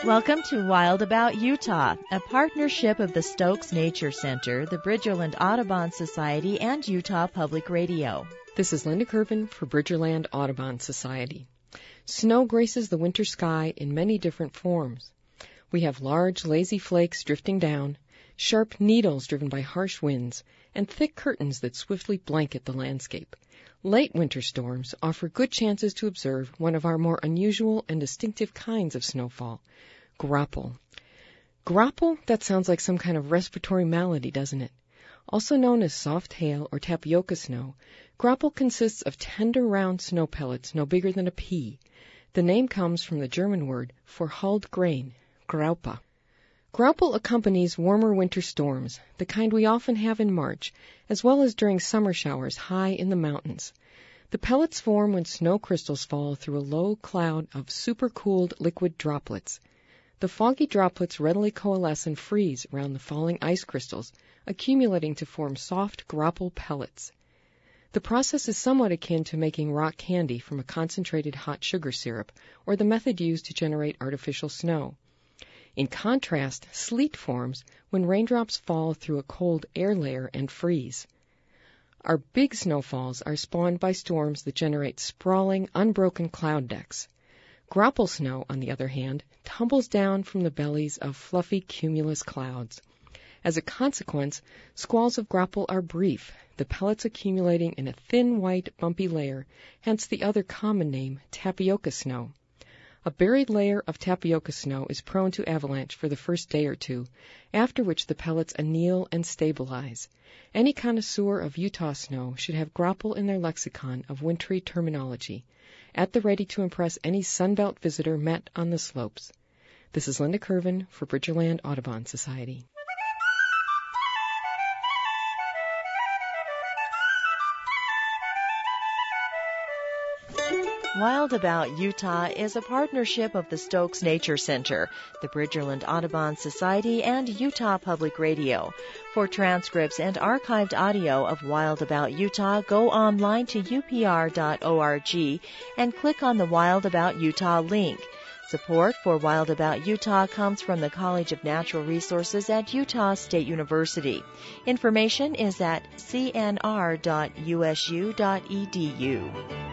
Welcome to Wild About Utah, a partnership of the Stokes Nature Center, the Bridgerland Audubon Society, and Utah Public Radio. This is Linda Curvin for Bridgerland Audubon Society. Snow graces the winter sky in many different forms. We have large, lazy flakes drifting down, sharp needles driven by harsh winds, and thick curtains that swiftly blanket the landscape. Late winter storms offer good chances to observe one of our more unusual and distinctive kinds of snowfall, graupel. Graupel? That sounds like some kind of respiratory malady, doesn't it? Also known as soft hail or tapioca snow, graupel consists of tender round snow pellets no bigger than a pea. The name comes from the German word for hulled grain, graupe. Graupel accompanies warmer winter storms, the kind we often have in March, as well as during summer showers high in the mountains. The pellets form when snow crystals fall through a low cloud of supercooled liquid droplets. The foggy droplets readily coalesce and freeze around the falling ice crystals, accumulating to form soft graupel pellets. The process is somewhat akin to making rock candy from a concentrated hot sugar syrup, or the method used to generate artificial snow. In contrast, sleet forms when raindrops fall through a cold air layer and freeze. Our big snowfalls are spawned by storms that generate sprawling, unbroken cloud decks. Graupel snow, on the other hand, tumbles down from the bellies of fluffy cumulus clouds. As a consequence, squalls of graupel are brief, the pellets accumulating in a thin white bumpy layer, hence the other common name, tapioca snow. A buried layer of tapioca snow is prone to avalanche for the first day or two, after which the pellets anneal and stabilize. Any connoisseur of Utah snow should have graupel in their lexicon of wintry terminology, at the ready to impress any Sunbelt visitor met on the slopes. This is Linda Curvin for Bridgerland Audubon Society. Wild About Utah is a partnership of the Stokes Nature Center, the Bridgerland Audubon Society, and Utah Public Radio. For transcripts and archived audio of Wild About Utah, go online to upr.org and click on the Wild About Utah link. Support for Wild About Utah comes from the College of Natural Resources at Utah State University. Information is at cnr.usu.edu.